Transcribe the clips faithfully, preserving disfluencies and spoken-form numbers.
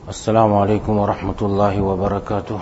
السلام عليكم ورحمة الله وبركاته.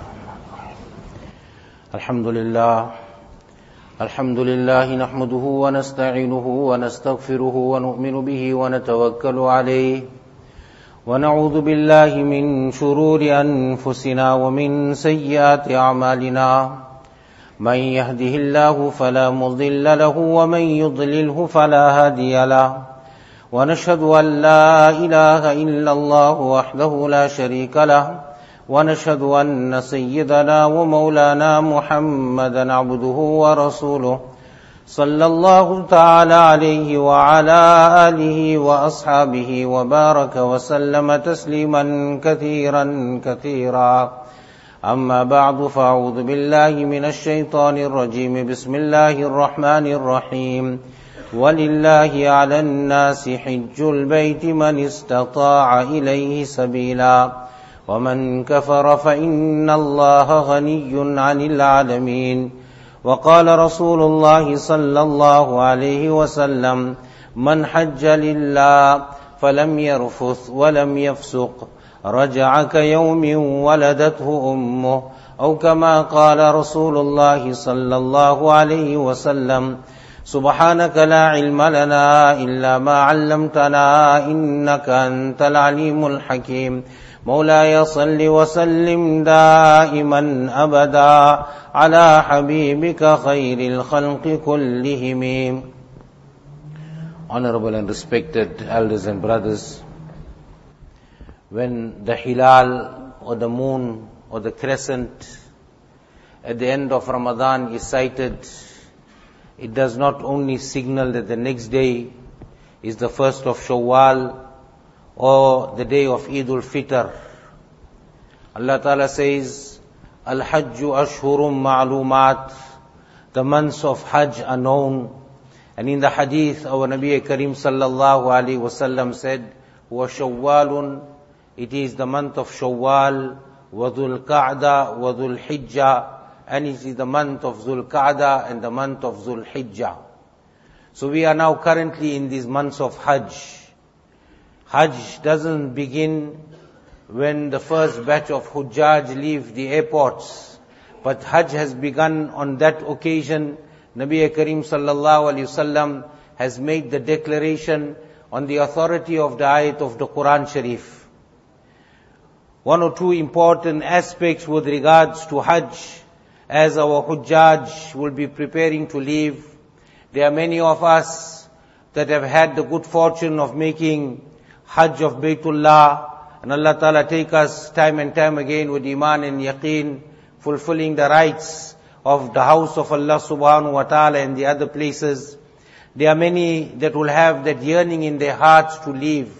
الحمد لله الحمد لله نحمده ونستعينه ونستغفره ونؤمن به ونتوكل عليه ونعوذ بالله من شرور أنفسنا ومن سيئات أعمالنا من يهده الله فلا مضل له ومن يضلله فلا هادي له ونشهد أن لا إله إلا الله وحده لا شريك له ونشهد أن سيدنا ومولانا محمدا عبده ورسوله صلى الله تعالى عليه وعلى آله وأصحابه وبارك وسلم تسليما كثيرا كثيرا. أما بعد فأعوذ بالله من الشيطان الرجيم. بسم الله الرحمن الرحيم. وَلِلَّهِ عَلَى النَّاسِ حِجُّ الْبَيْتِ مَنِ اسْتَطَاعَ إِلَيْهِ سَبِيلًا وَمَنْ كَفَرَ فَإِنَّ اللَّهَ غَنِيٌّ عَنِ الْعَالَمِينَ. وقال رسول الله صلى الله عليه وسلم: من حج لله فلم يرفث ولم يفسق رجع كيوم ولدته أمه، أو كما قال رسول الله صلى الله عليه وسلم: سبحانك لا علم لنا إلا ما علمتنا إنك أنت العليم الحكيم. مولاي صل وسلم دائما أبدا على حبيبك خير الخلق كلهم. Honorable and respected elders and brothers, when the hilal or the moon or the crescent at the end of Ramadan is sighted, it does not only signal that the next day is the first of Shawwal or the day of Eid al-Fitr. Allah Ta'ala says, Al-Hajju Ashhurum Ma'lumat, the months of Hajj are known. And in the hadith, our Nabi Kareem sallallahu alayhi wasallam said, Wa Shawwalun, it is the month of Shawwal, wa Dhul Qa'da, wa Dhul Hijjah, and it is the month of Dhul Qa'da and the month of Dhul Hijjah. So we are now currently in these months of Hajj. Hajj doesn't begin when the first batch of Hujjaj leave the airports, but Hajj has begun on that occasion. Nabi Kareem sallallahu alayhi wasallam has made the declaration on the authority of the ayat of the Quran Sharif. One or two important aspects with regards to Hajj. As our Hujjaj will be preparing to leave, there are many of us that have had the good fortune of making Hajj of Baytullah, and Allah Ta'ala take us time and time again with Iman and Yaqeen, fulfilling the rights of the house of Allah Subhanahu wa Ta'ala and the other places. There are many that will have that yearning in their hearts to leave.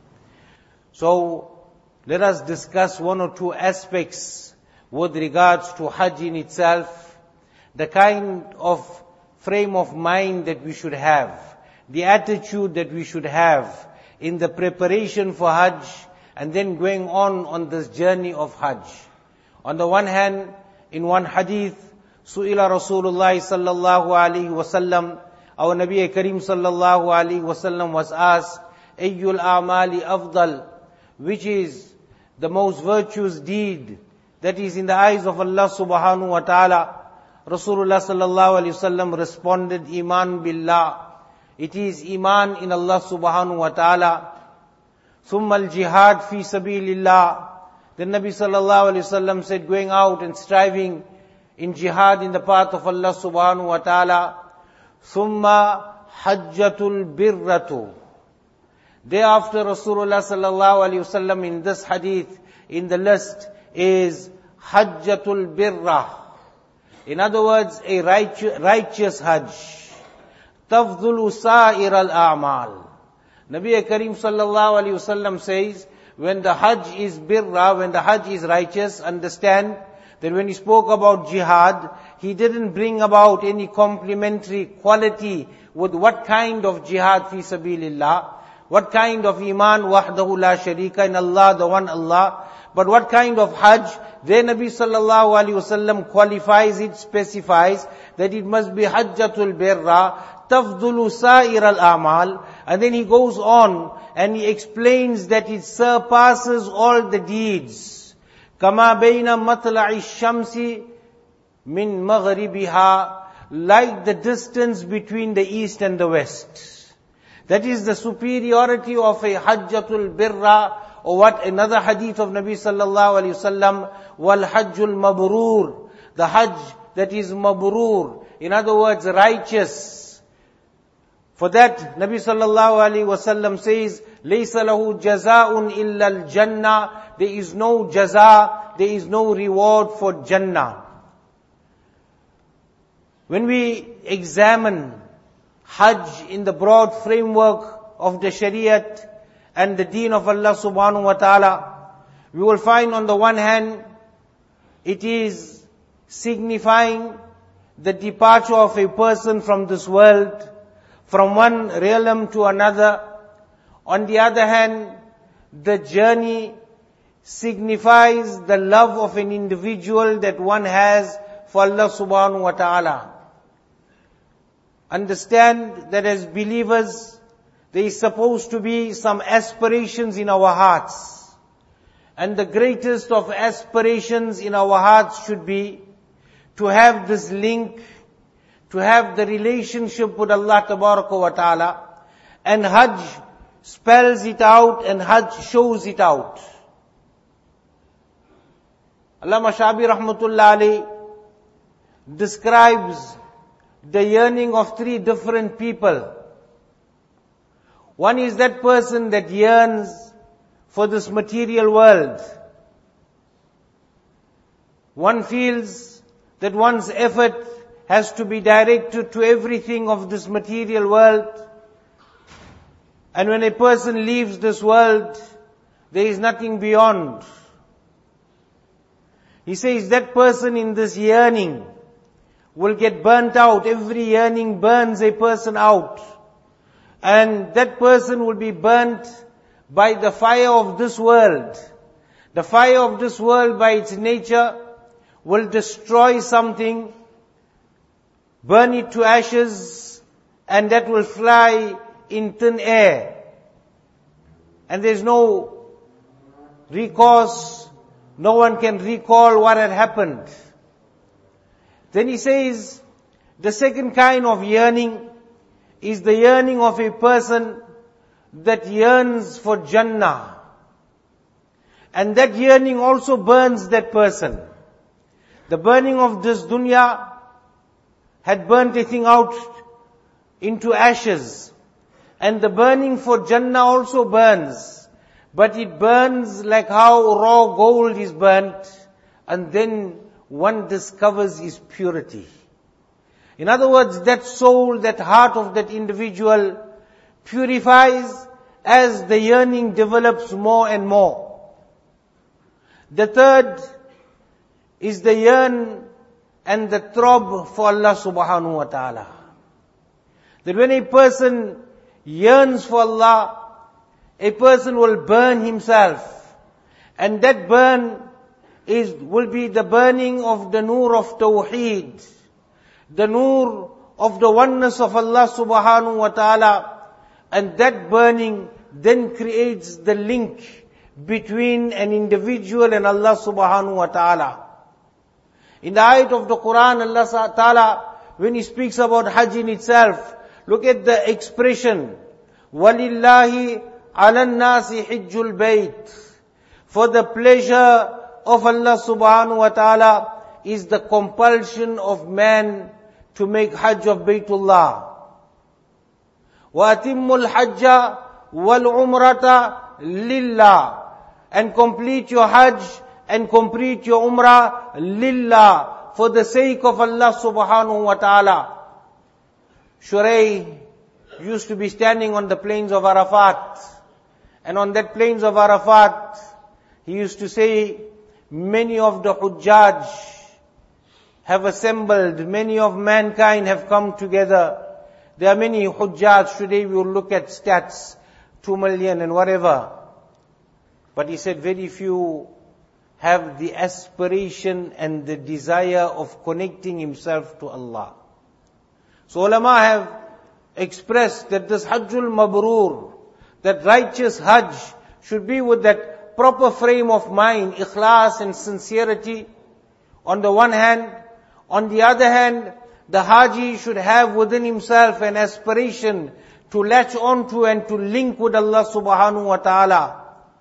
So, let us discuss one or two aspects with regards to Hajj in itself, the kind of frame of mind that we should have, the attitude that we should have in the preparation for Hajj, and then going on on this journey of Hajj. On the one hand, in one hadith, Su'ila Rasulullah sallallahu alaihi wasallam, our Nabi Kareem sallallahu alaihi wasallam was asked, Ayyul a'mali afdal, which is the most virtuous deed that is in the eyes of Allah subhanahu wa ta'ala? Rasulullah sallallahu alayhi wasallam responded, Iman billah. It is Iman in Allah subhanahu wa ta'ala. Thumma al-jihad fi sabilillah. Then Nabi sallallahu alayhi wasallam said, going out and striving in jihad in the path of Allah subhanahu wa ta'ala. Thumma hajjatul birratu. Thereafter Rasulullah sallallahu alayhi wasallam in this hadith, in the list, is Hajjatul Birrah. In other words, a righteous, righteous Hajj. Tafdhulu sa'ir al-a'mal. Nabi Kareem sallallahu alayhi wasallam says, when the Hajj is birrah, when the Hajj is righteous, understand that when he spoke about jihad, he didn't bring about any complementary quality with what kind of jihad fi sabilillah, what kind of iman wahdahu la sharika in Allah, the one Allah. But what kind of Hajj? There Nabi sallallahu alaihi wasallam qualifies it, specifies that it must be Hajjatul Birra, تَفْضُلُ سَائِرَ الْأَعْمَالِ. And then he goes on and he explains that it surpasses all the deeds. كَمَا بَيْنَ مَطْلَعِ الشَّمْسِ مِنْ مَغْرِبِهَا. Like the distance between the east and the west. That is the superiority of a hajjatul birra, or what another hadith of Nabi sallallahu alayhi wasallam, wal hajjul mabrur, the hajj that is mabrur, in other words righteous. For that Nabi sallallahu alayhi wasallam says, laysa lahu jazaa'un illa al-jannah. There is no jaza, there is no reward for Jannah. When we examine Hajj in the broad framework of the Shariat and the deen of Allah subhanahu wa ta'ala, we will find on the one hand, it is signifying the departure of a person from this world, from one realm to another. On the other hand, the journey signifies the love of an individual that one has for Allah subhanahu wa ta'ala. Understand that as believers, there is supposed to be some aspirations in our hearts. And the greatest of aspirations in our hearts should be to have this link, to have the relationship with Allah Tabaraka wa Ta'ala. And Hajj spells it out and Hajj shows it out. Allama Shabi Rahmatullah Alayhi describes the yearning of three different people. One is that person that yearns for this material world. One feels that one's effort has to be directed to everything of this material world. And when a person leaves this world, there is nothing beyond. He says that person in this yearning will get burnt out. Every yearning burns a person out. And that person will be burnt by the fire of this world. The fire of this world by its nature will destroy something, burn it to ashes, and that will fly in thin air. And there's no recourse, no one can recall what had happened. Then he says, the second kind of yearning is the yearning of a person that yearns for Jannah. And that yearning also burns that person. The burning of this dunya had burnt a thing out into ashes. And the burning for Jannah also burns. But it burns like how raw gold is burnt. And then one discovers his purity. In other words, that soul, that heart of that individual purifies as the yearning develops more and more. The third is the yearn and the throb for Allah subhanahu wa ta'ala. That when a person yearns for Allah, a person will burn himself. And that burn is will be the burning of the nur of Tawheed, the nur of the oneness of Allah subhanahu wa ta'ala. And that burning then creates the link between an individual and Allah subhanahu wa ta'ala. In the ayat of the Quran, Allah ta'ala, when He speaks about Hajj in itself, look at the expression, وَلِلَّهِ عَلَى النَّاسِ حِجُّ الْبَيْتِ. For the pleasure of Allah subhanahu wa ta'ala is the compulsion of man to make Hajj of Baytullah. وَأَتِمُّ الْحَجَّ وَالْعُمْرَةَ لِلَّهِ. And complete your Hajj and complete your Umrah lillah, for the sake of Allah subhanahu wa ta'ala. Shuraih used to be standing on the plains of Arafat. And on that plains of Arafat, he used to say, many of the Hujjaj have assembled, many of mankind have come together. There are many Hujjaj, today we will look at stats, two million and whatever. But he said very few have the aspiration and the desire of connecting himself to Allah. So ulama have expressed that this Hajjul Mabrur, that righteous Hajj, should be with that proper frame of mind, ikhlas and sincerity, on the one hand. On the other hand, the Haji should have within himself an aspiration to latch onto and to link with Allah subhanahu wa ta'ala.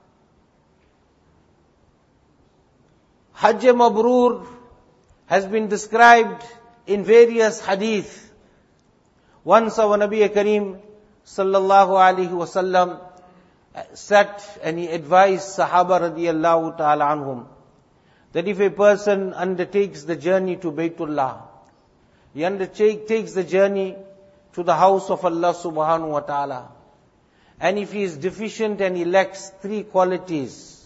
Hajj Mabrur has been described in various hadith. Once our Nabi Kareem sallallahu alaihi wasallam sat and he advised Sahaba radiyallahu ta'ala anhum that if a person undertakes the journey to Baytullah, he undertakes the journey to the house of Allah subhanahu wa ta'ala, and if he is deficient and he lacks three qualities,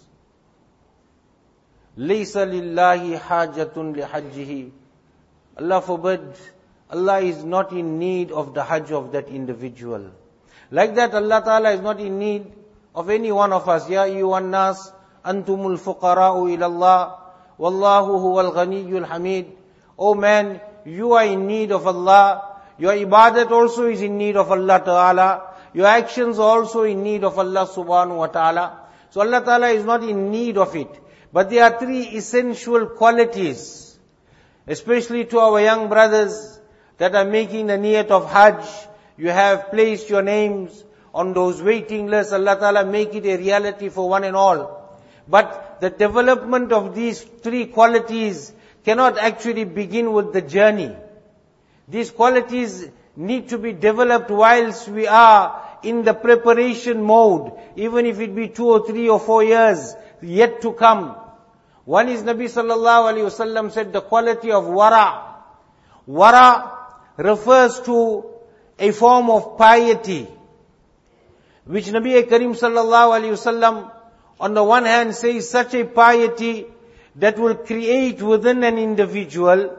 laysa lillahi hajatun lihajjihi, Allah forbid, Allah is not in need of the Hajj of that individual. Like that, Allah Ta'ala is not in need of any one of us. Ya ayyuhan nas, antumul fuqara'u ila Allah, wallahu huwal ghaniyyul hamid. Oh man, you are in need of Allah. Your ibadat also is in need of Allah Ta'ala. Your actions are also in need of Allah subhanahu wa ta'ala. So Allah Ta'ala is not in need of it. But there are three essential qualities, especially to our young brothers that are making the niyat of Hajj. You have placed your names on those waiting lists. Allah Ta'ala make it a reality for one and all. But the development of these three qualities cannot actually begin with the journey. These qualities need to be developed whilst we are in the preparation mode, even if it be two or three or four years yet to come. One is Nabi sallallahu alaihi wasallam said the quality of wara. Wara refers to a form of piety, which Nabi Kareem sallallahu alaihi wasallam on the one hand says such a piety that will create within an individual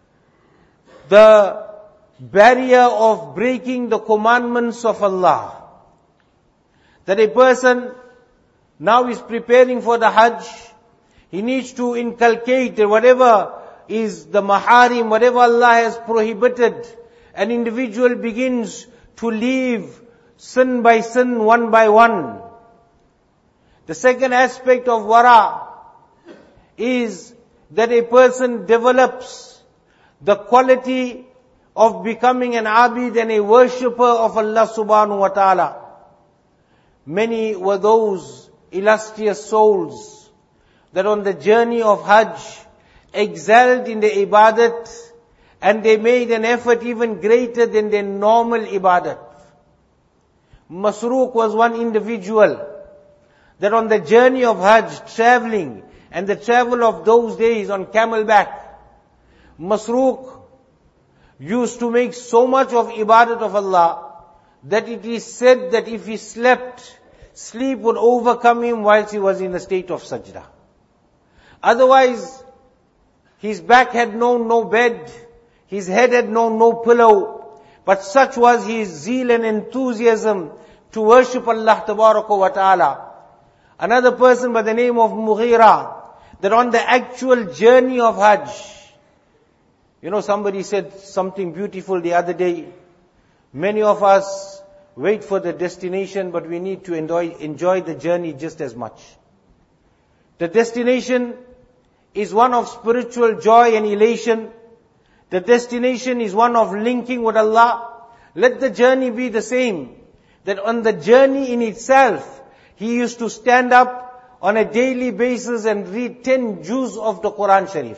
the barrier of breaking the commandments of Allah. That a person now is preparing for the Hajj, he needs to inculcate whatever is the maharim, whatever Allah has prohibited. An individual begins to leave sin by sin, one by one. The second aspect of wara is that a person develops the quality of becoming an abid and a worshipper of Allah subhanahu wa ta'ala. Many were those illustrious souls that on the journey of Hajj excelled in the ibadat, and they made an effort even greater than their normal ibadat. Masruq was one individual that on the journey of Hajj, traveling, and the travel of those days on camelback, Masruq used to make so much of ibadat of Allah that it is said that if he slept, sleep would overcome him whilst he was in the state of sajda. Otherwise, his back had known no bed, his head had known no pillow, but such was his zeal and enthusiasm to worship Allah Tabaraka wa Ta'ala. Another person by the name of Mughira, that on the actual journey of Hajj, you know, somebody said something beautiful the other day. Many of us wait for the destination, but we need to enjoy, enjoy the journey just as much. The destination is one of spiritual joy and elation. The destination is one of linking with Allah. Let the journey be the same. That on the journey in itself, he used to stand up on a daily basis and read ten juz of the Quran Sharif.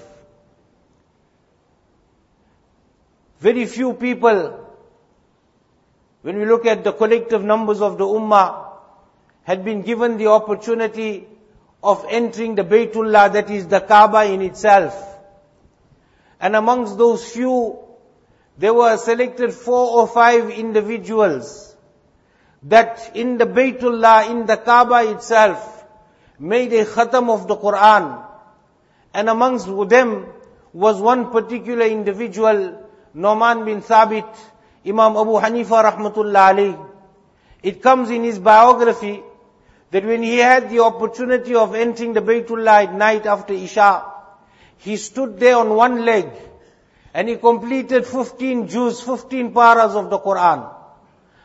Very few people, when we look at the collective numbers of the Ummah, had been given the opportunity of entering the Baytullah, that is the Kaaba in itself. And amongst those few, there were selected four or five individuals that in the Baytullah, in the Kaaba itself, made a khatam of the Quran. And amongst them was one particular individual, Nu'man bin Thabit, Imam Abu Hanifa rahmatullah alayh. It comes in his biography that when he had the opportunity of entering the Baytullah at night after Isha, he stood there on one leg and he completed fifteen juz, fifteen paras of the Quran.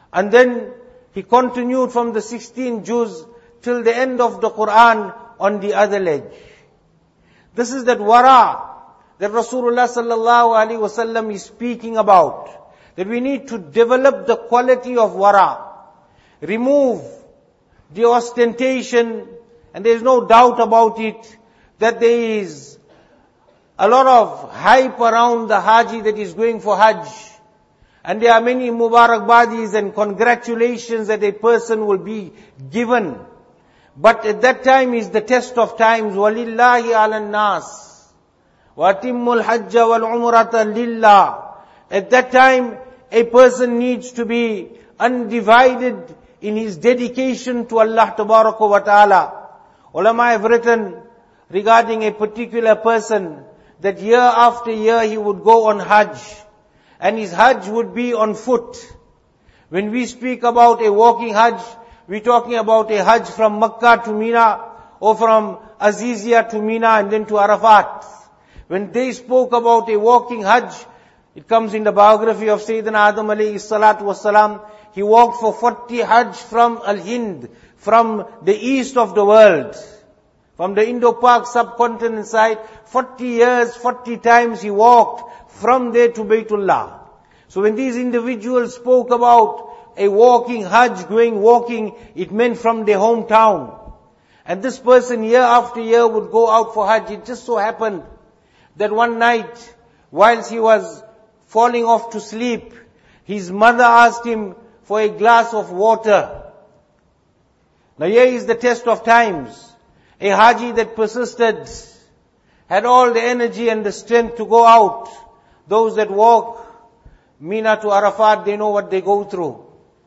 And then he continued from the sixteen juz till the end of the Quran on the other leg. This is that wara that Rasulullah sallallahu alaihi wasallam is speaking about. That we need to develop the quality of wara. Remove the ostentation, and there is no doubt about it, that there is a lot of hype around the Haji that is going for Hajj. And there are many Mubarakbadis and congratulations that a person will be given. But at that time is the test of times. وَلِلَّهِ عَلَى النَّاسِ وَأَتِمُّ الْحَجَّ وَالْعُمْرَةَ لِلَّهِ. At that time, a person needs to be undivided in his dedication to Allah Tabaraka wa Ta'ala. Ulama have written regarding a particular person that year after year he would go on Hajj. And his Hajj would be on foot. When we speak about a walking Hajj, we're talking about a Hajj from Makkah to Mina, or from Azizia to Mina and then to Arafat. When they spoke about a walking Hajj, it comes in the biography of Sayyidina Adam alayhi salatu wasalam, he walked for forty Hajj from Al-Hind, from the east of the world, from the Indo-Pak subcontinent side, forty years, forty times he walked from there to Baytullah. So when these individuals spoke about a walking Hajj, going walking, it meant from their hometown. And this person year after year would go out for Hajj. It just so happened that one night, whilst he was falling off to sleep, his mother asked him for a glass of water. Now here is the test of times. A Haji that persisted, had all the energy and the strength to go out. Those that walk Mina to Arafat, they know what they go through.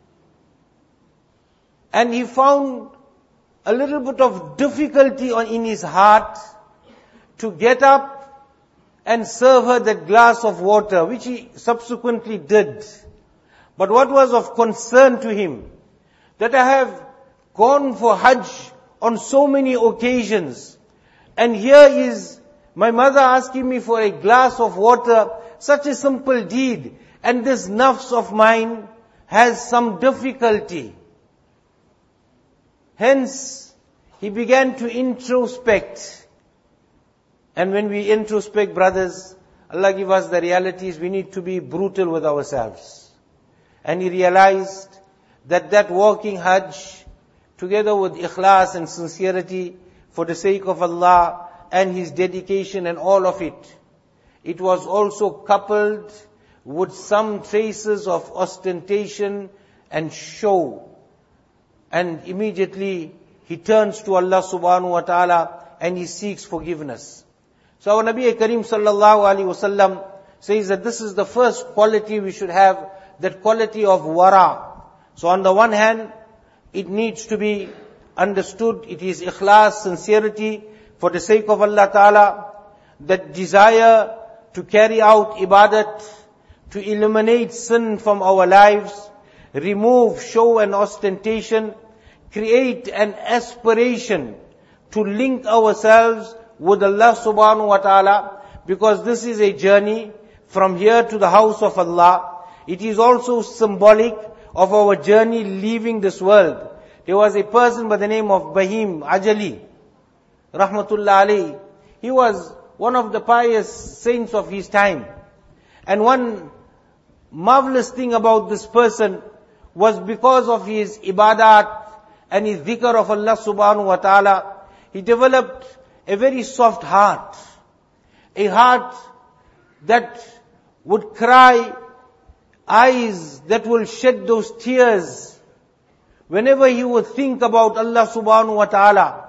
And he found a little bit of difficulty on, in his heart to get up and serve her that glass of water, which he subsequently did. But what was of concern to him, that I have gone for Hajj on so many occasions, and here is my mother asking me for a glass of water, such a simple deed, and this nafs of mine has some difficulty. Hence, he began to introspect. And when we introspect, brothers, Allah give us the realities, we need to be brutal with ourselves. And he realized that that walking Hajj, together with ikhlas and sincerity, for the sake of Allah and his dedication and all of it, it was also coupled with some traces of ostentation and show. And immediately he turns to Allah subhanahu wa ta'ala and he seeks forgiveness. So our Nabi Kareem sallallahu alaihi wasallam says that this is the first quality we should have, that quality of wara. So on the one hand, it needs to be understood, it is ikhlas, sincerity, for the sake of Allah ta'ala, that desire to carry out ibadat, to eliminate sin from our lives, remove show and ostentation, create an aspiration to link ourselves with Allah subhanahu wa ta'ala, because this is a journey from here to the house of Allah. It is also symbolic of our journey leaving this world. There was a person by the name of Bahim Ajali, rahmatullah alayhi. He was one of the pious saints of his time. And one marvelous thing about this person was because of his ibadat and his dhikr of Allah subhanahu wa ta'ala, he developed a very soft heart. A heart that would cry, eyes that will shed those tears whenever he would think about Allah subhanahu wa ta'ala.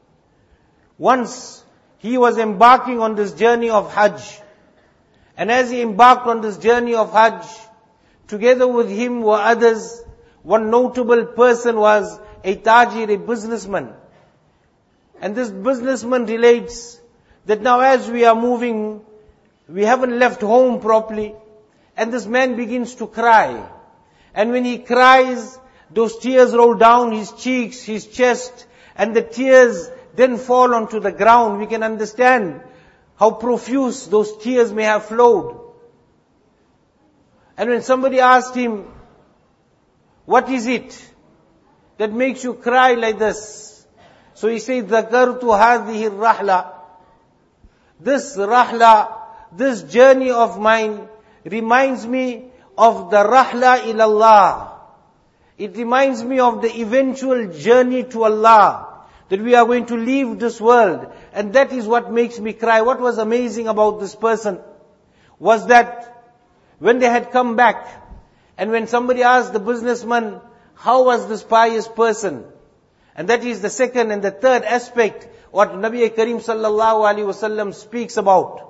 Once he was embarking on this journey of Hajj, and as he embarked on this journey of Hajj, together with him were others. One notable person was a tajir, a businessman. And this businessman relates that now as we are moving, we haven't left home properly, and this man begins to cry. And when he cries, those tears roll down his cheeks, his chest, and the tears then fall onto the ground. We can understand how profuse those tears may have flowed. And when somebody asked him, What is it that makes you cry like this? So he says, ذَكَرْتُ هَذِهِ الرَّحْلَةِ. This rahla, this journey of mine reminds me of the rahla ilallah. It reminds me of the eventual journey to Allah, that we are going to leave this world. And that is what makes me cry. What was amazing about this person was that when they had come back, and when somebody asked the businessman, how was this pious person? And that is the second and the third aspect what Nabi Kareem sallallahu alaihi wasallam speaks about.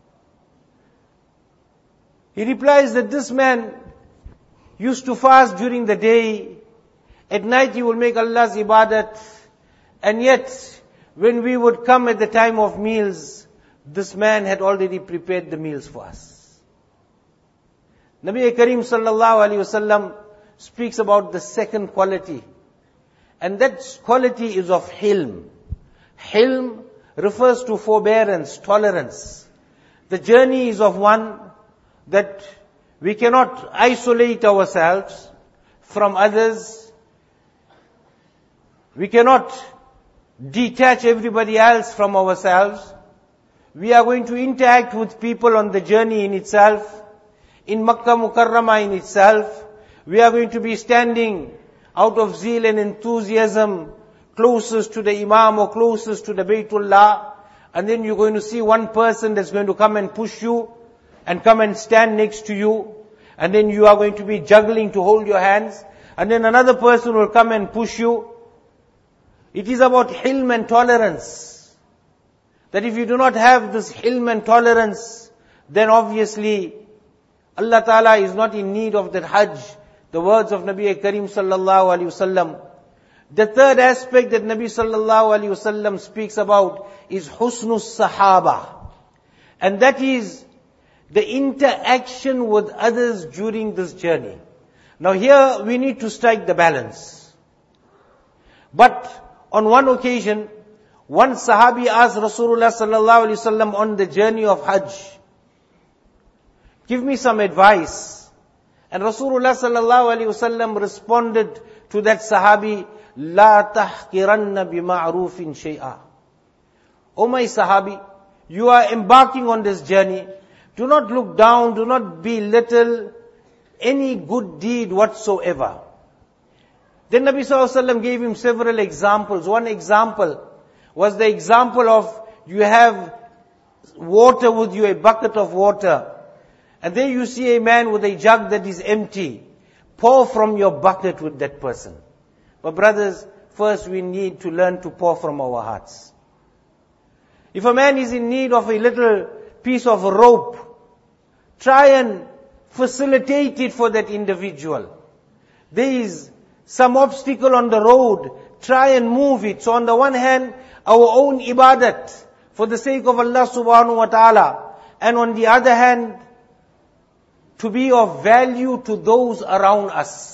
He replies that this man used to fast during the day. At night he will make Allah's ibadat. And yet, when we would come at the time of meals, this man had already prepared the meals for us. Nabi Kareem sallallahu alaihi wasallam speaks about the second quality. And that quality is of hilm. Hilm refers to forbearance, tolerance. The journey is of one that we cannot isolate ourselves from others. We cannot detach everybody else from ourselves. We are going to interact with people on the journey in itself. In Makkah Mukarramah in itself, we are going to be standing out of zeal and enthusiasm closest to the Imam or closest to the Baytullah. And then you're going to see one person that's going to come and push you and come and stand next to you. And then you are going to be juggling to hold your hands. And then another person will come and push you. It is about hilm and tolerance. That if you do not have this hilm and tolerance, then obviously Allah Ta'ala is not in need of that hajj. The words of Nabi Kareem sallallahu alaihi wasallam. The third aspect that Nabi sallallahu alaihi wasallam speaks about is husnus sahaba. And that is the interaction with others during this journey. Now here we need to strike the balance. But on one occasion, one sahabi asked Rasulullah sallallahu alaihi wasallam on the journey of hajj, give me some advice. And Rasulullah sallallahu alaihi wasallam responded to that sahabi, La tahkiranna bima'rufin shay'a. O my sahabi, you are embarking on this journey. Do not look down, do not belittle any good deed whatsoever. Then Nabi sallallahu alaihi wasallam gave him several examples. One example was the example of you have water with you, a bucket of water. And there you see a man with a jug that is empty. Pour from your bucket with that person. But brothers, first we need to learn to pour from our hearts. If a man is in need of a little piece of rope, try and facilitate it for that individual. There is some obstacle on the road, try and move it. So on the one hand, our own ibadat, for the sake of Allah subhanahu wa ta'ala. And on the other hand, to be of value to those around us.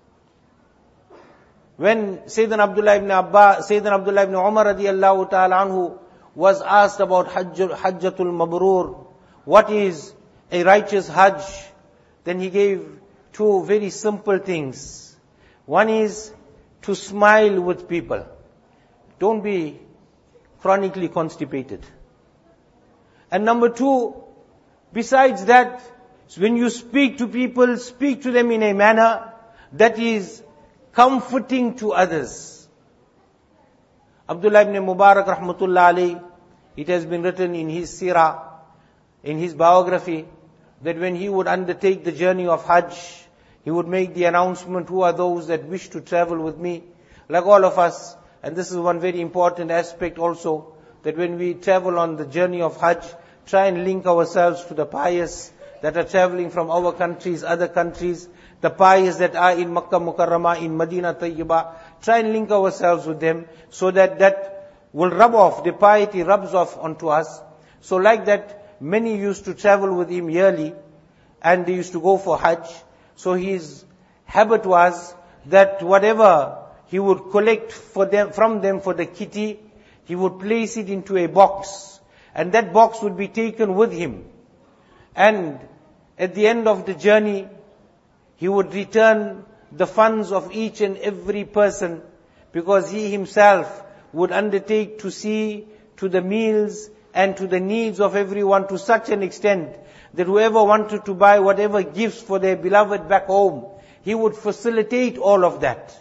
When Sayyidina Abdullah ibn Abbas, Sayyidina Abdullah ibn Umar radiyallahu ta'ala anhu was asked about Hajj, Hajjatul Mabrur, what is a righteous Hajj? Then he gave two very simple things. One is to smile with people. Don't be chronically constipated. And number two, besides that, when you speak to people, speak to them in a manner that is comforting to others. Abdullah ibn Mubarak rahmatullah alayhi, it has been written in his seerah, in his biography, that when he would undertake the journey of Hajj, he would make the announcement, who are those that wish to travel with me? Like all of us, and this is one very important aspect also, that when we travel on the journey of Hajj, try and link ourselves to the pious that are traveling from our countries, other countries, the pious that are in Makkah Mukarramah, in Medina Tayyibah, try and link ourselves with them, so that that will rub off, the piety rubs off onto us. So like that, many used to travel with him yearly, and they used to go for Hajj. So his habit was that whatever he would collect for them, from them for the kitty, he would place it into a box, and that box would be taken with him. And at the end of the journey, he would return the funds of each and every person, because he himself would undertake to see to the meals and to the needs of everyone to such an extent that whoever wanted to buy whatever gifts for their beloved back home, he would facilitate all of that.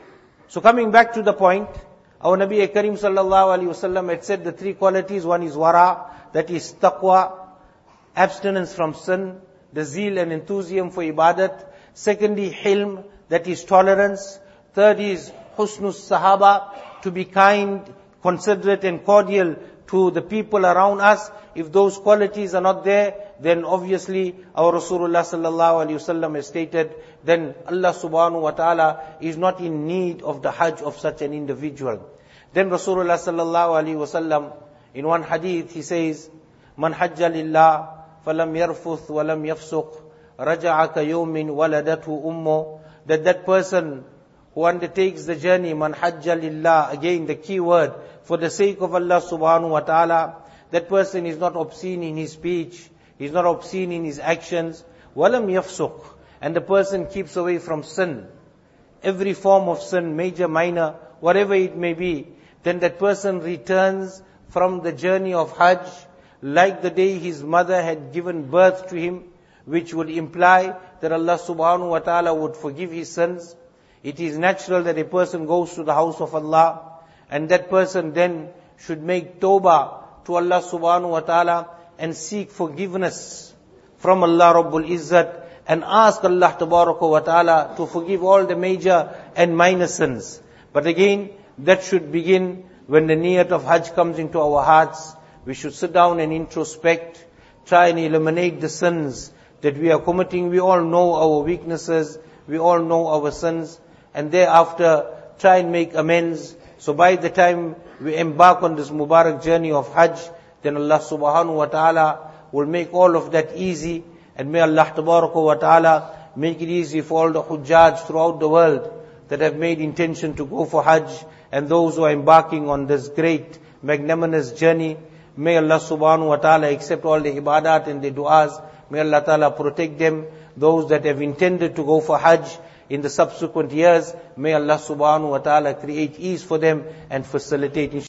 So coming back to the point, our Nabi Karim sallallahu alaihi wasallam had said the three qualities. One is wara, that is taqwa, abstinence from sin, the zeal and enthusiasm for ibadat. Secondly, hilm, that is tolerance. Third is husnus sahaba, to be kind, considerate and cordial to the people around us. If those qualities are not there, then obviously our Rasulullah sallallahu alaihi wasallam has stated, then Allah subhanahu wa ta'ala is not in need of the hajj of such an individual. Then Rasulullah sallallahu alaihi wasallam, in one hadith, he says, Man hajja lillah, falam yarfuth walam yafsuq, raja'a ka yawmin waladatu ummu. That that person who undertakes the journey, man hajja lillah, again the key word, for the sake of Allah subhanahu wa ta'ala, that person is not obscene in his speech, he's not obscene in his actions, walam yafsuq, and the person keeps away from sin, every form of sin, major, minor, whatever it may be, then that person returns from the journey of Hajj like the day his mother had given birth to him, which would imply that Allah subhanahu wa ta'ala would forgive his sins. It is natural that a person goes to the house of Allah, and that person then should make tawbah to Allah subhanahu wa ta'ala and seek forgiveness from Allah Rabbul Izzat and ask Allah tabaraka wa ta'ala to forgive all the major and minor sins. But again, that should begin when the niyat of Hajj comes into our hearts. We should sit down and introspect, try and eliminate the sins that we are committing. We all know our weaknesses, we all know our sins, and thereafter try and make amends. So by the time we embark on this Mubarak journey of Hajj, then Allah subhanahu wa ta'ala will make all of that easy, and may Allah tabaraka wa ta'ala make it easy for all the Hujjaj throughout the world that have made intention to go for Hajj, and those who are embarking on this great, magnanimous journey. May Allah subhanahu wa ta'ala accept all the ibadat and the du'as. May Allah ta'ala protect them. Those that have intended to go for Hajj in the subsequent years, may Allah subhanahu wa ta'ala create ease for them and facilitate